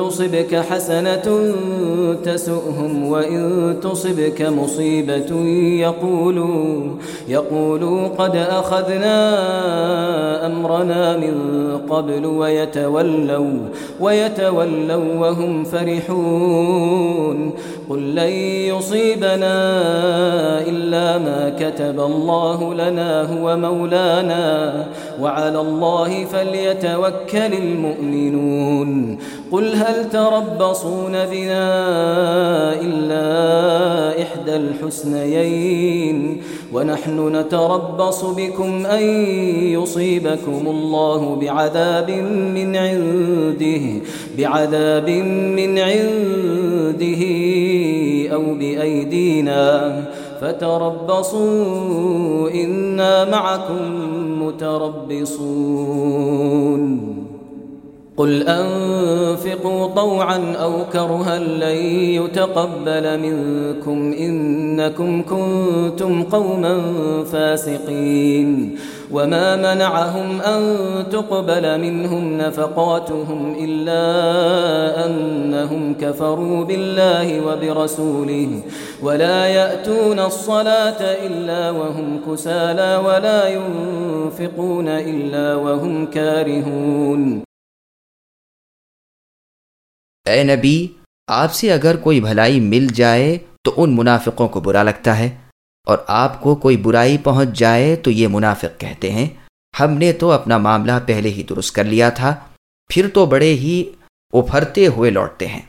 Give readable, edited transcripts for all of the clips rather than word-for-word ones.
تصبك حسنة تسؤهم وإن تصبك مصيبة يقولوا قد أخذنا أمرنا من قبل ويتولوا وهم فرحون قل لن يصيبنا إلا ما كتب الله لنا هو مولانا وعلى الله فليتوكل المؤمنون قل هل تربصون بنا إلا إحدى الحسنيين ونحن نتربص بكم أن يصيبكم الله بعذاب من عنده أو بأيدينا فتربصوا إنا معكم متربصون قل أنفقوا طوعا أو كرها لن يتقبل منكم إنكم كنتم قوما فاسقين وما منعهم أن تقبل منهم نفقاتهم إلا أنهم كفروا بالله وبرسوله ولا يأتون الصلاة إلا وهم كسالى ولا ينفقون إلا وهم كارهون۔ اے نبی، آپ سے اگر کوئی بھلائی مل جائے تو ان منافقوں کو برا لگتا ہے، اور آپ کو کوئی برائی پہنچ جائے تو یہ منافق کہتے ہیں ہم نے تو اپنا معاملہ پہلے ہی درست کر لیا تھا، پھر تو بڑے ہی ابھرتے ہوئے لوٹتے ہیں۔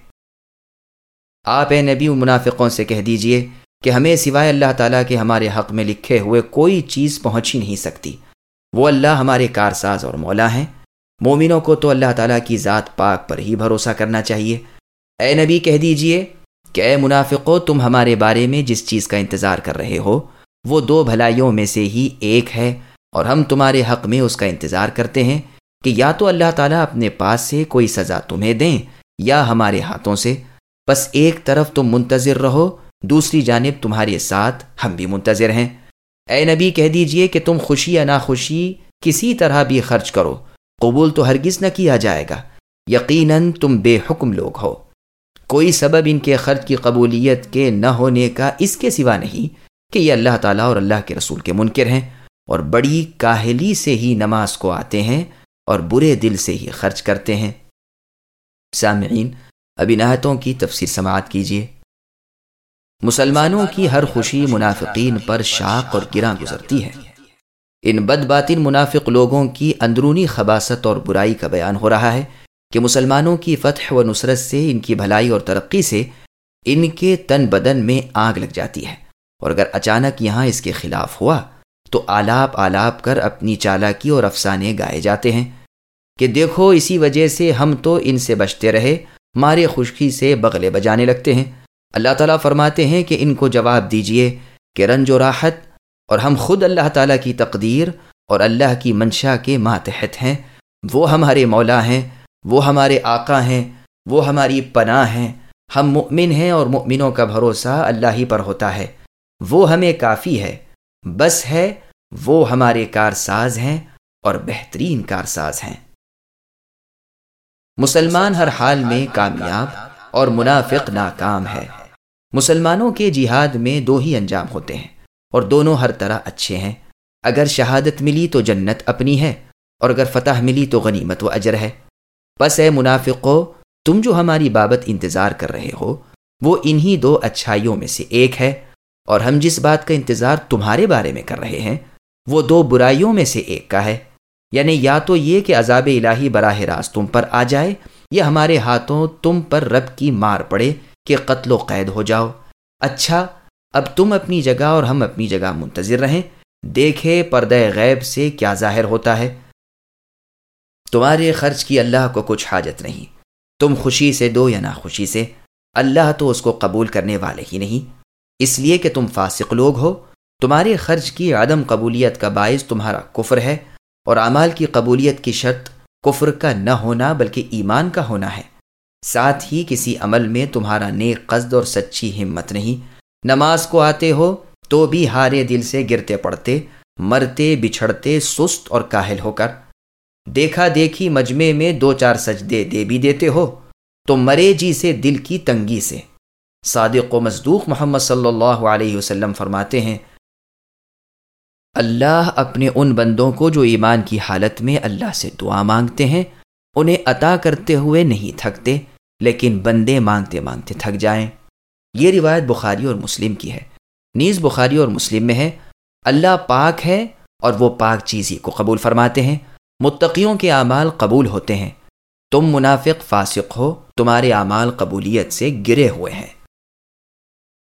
آپ اے نبی ان منافقوں سے کہہ دیجئے کہ ہمیں سوائے اللہ تعالیٰ کے ہمارے حق میں لکھے ہوئے کوئی چیز پہنچ ہی نہیں سکتی، وہ اللہ ہمارے کارساز اور مولا ہیں۔ مومنوں کو تو اللہ تعالیٰ کی ذات پاک پر ہی بھروسہ کرنا چاہیے۔ اے نبی کہہ دیجئے کہ اے منافقو، تم ہمارے بارے میں جس چیز کا انتظار کر رہے ہو وہ دو بھلائیوں میں سے ہی ایک ہے، اور ہم تمہارے حق میں اس کا انتظار کرتے ہیں کہ یا تو اللہ تعالیٰ اپنے پاس سے کوئی سزا تمہیں دیں یا ہمارے ہاتھوں سے، بس ایک طرف تم منتظر رہو، دوسری جانب تمہارے ساتھ ہم بھی منتظر ہیں۔ اے نبی کہہ دیجئے کہ تم خوشی یا ناخوشی کسی طرح بھی خرچ کرو، قبول تو ہرگز نہ کیا جائے گا، یقیناً تم بے حکم لوگ ہو۔ کوئی سبب ان کے خرچ کی قبولیت کے نہ ہونے کا اس کے سوا نہیں کہ یہ اللہ تعالیٰ اور اللہ کے رسول کے منکر ہیں، اور بڑی کاہلی سے ہی نماز کو آتے ہیں اور برے دل سے ہی خرچ کرتے ہیں۔ سامعین، اب ان آیتوں کی تفسیر سماعت کیجیے۔ مسلمانوں کی ہر خوشی منافقین پر شاق اور گراں گزرتی ہے۔ ان بد باطن منافق لوگوں کی اندرونی خباثت اور برائی کا بیان ہو رہا ہے کہ مسلمانوں کی فتح و نصرت سے، ان کی بھلائی اور ترقی سے ان کے تن بدن میں آگ لگ جاتی ہے، اور اگر اچانک یہاں اس کے خلاف ہوا تو آلاپ آلاپ کر اپنی چالاکی اور افسانے گائے جاتے ہیں کہ دیکھو اسی وجہ سے ہم تو ان سے بچتے رہے، مارے خشکی سے بغلے بجانے لگتے ہیں۔ اللہ تعالیٰ فرماتے ہیں کہ ان کو جواب دیجئے کہ رنج و راحت اور ہم خود اللہ تعالیٰ کی تقدیر اور اللہ کی منشا کے ماتحت ہیں، وہ ہمارے مولا ہیں، وہ ہمارے آقا ہیں، وہ ہماری پناہ ہیں، ہم مؤمن ہیں اور مؤمنوں کا بھروسہ اللہ ہی پر ہوتا ہے، وہ ہمیں کافی ہے، بس ہے، وہ ہمارے کارساز ہیں اور بہترین کارساز ہیں۔ مسلمان ہر حال میں کامیاب اور منافق ناکام ہے۔ مسلمانوں کے جہاد میں دو ہی انجام ہوتے ہیں، اور دونوں ہر طرح اچھے ہیں۔ اگر شہادت ملی تو جنت اپنی ہے، اور اگر فتح ملی تو غنیمت و اجر ہے۔ بس اے منافقو، تم جو ہماری بابت انتظار کر رہے ہو وہ انہی دو اچھائیوں میں سے ایک ہے، اور ہم جس بات کا انتظار تمہارے بارے میں کر رہے ہیں وہ دو برائیوں میں سے ایک کا ہے، یعنی یا تو یہ کہ عذاب الہی براہ راست تم پر آ جائے، یا ہمارے ہاتھوں تم پر رب کی مار پڑے کہ قتل و قید ہو جاؤ۔ اچھا، اب تم اپنی جگہ اور ہم اپنی جگہ منتظر رہیں، دیکھے پردہ غیب سے کیا ظاہر ہوتا ہے۔ تمہارے خرچ کی اللہ کو کچھ حاجت نہیں، تم خوشی سے دو یا ناخوشی سے، اللہ تو اس کو قبول کرنے والے ہی نہیں، اس لیے کہ تم فاسق لوگ ہو۔ تمہارے خرچ کی عدم قبولیت کا باعث تمہارا کفر ہے، اور اعمال کی قبولیت کی شرط کفر کا نہ ہونا بلکہ ایمان کا ہونا ہے۔ ساتھ ہی کسی عمل میں تمہارا نیک قصد اور سچی ہمت نہیں۔ نماز کو آتے ہو تو بھی ہارے دل سے گرتے پڑتے، مرتے بچھڑتے سست اور کاہل ہو کر۔ دیکھا دیکھی مجمع میں دو چار سجدے دے بھی دیتے ہو تو مرے جی سے دل کی تنگی سے۔ صادق و مصدوق محمد صلی اللہ علیہ وسلم فرماتے ہیں، اللہ اپنے ان بندوں کو جو ایمان کی حالت میں اللہ سے دعا مانگتے ہیں انہیں عطا کرتے ہوئے نہیں تھکتے، لیکن بندے مانگتے مانگتے تھک جائیں۔ یہ روایت بخاری اور مسلم کی ہے۔ نیز بخاری اور مسلم میں ہے، اللہ پاک ہے اور وہ پاک چیز ہی کو قبول فرماتے ہیں، متقیوں کے اعمال قبول ہوتے ہیں، تم منافق فاسق ہو، تمہارے اعمال قبولیت سے گرے ہوئے ہیں۔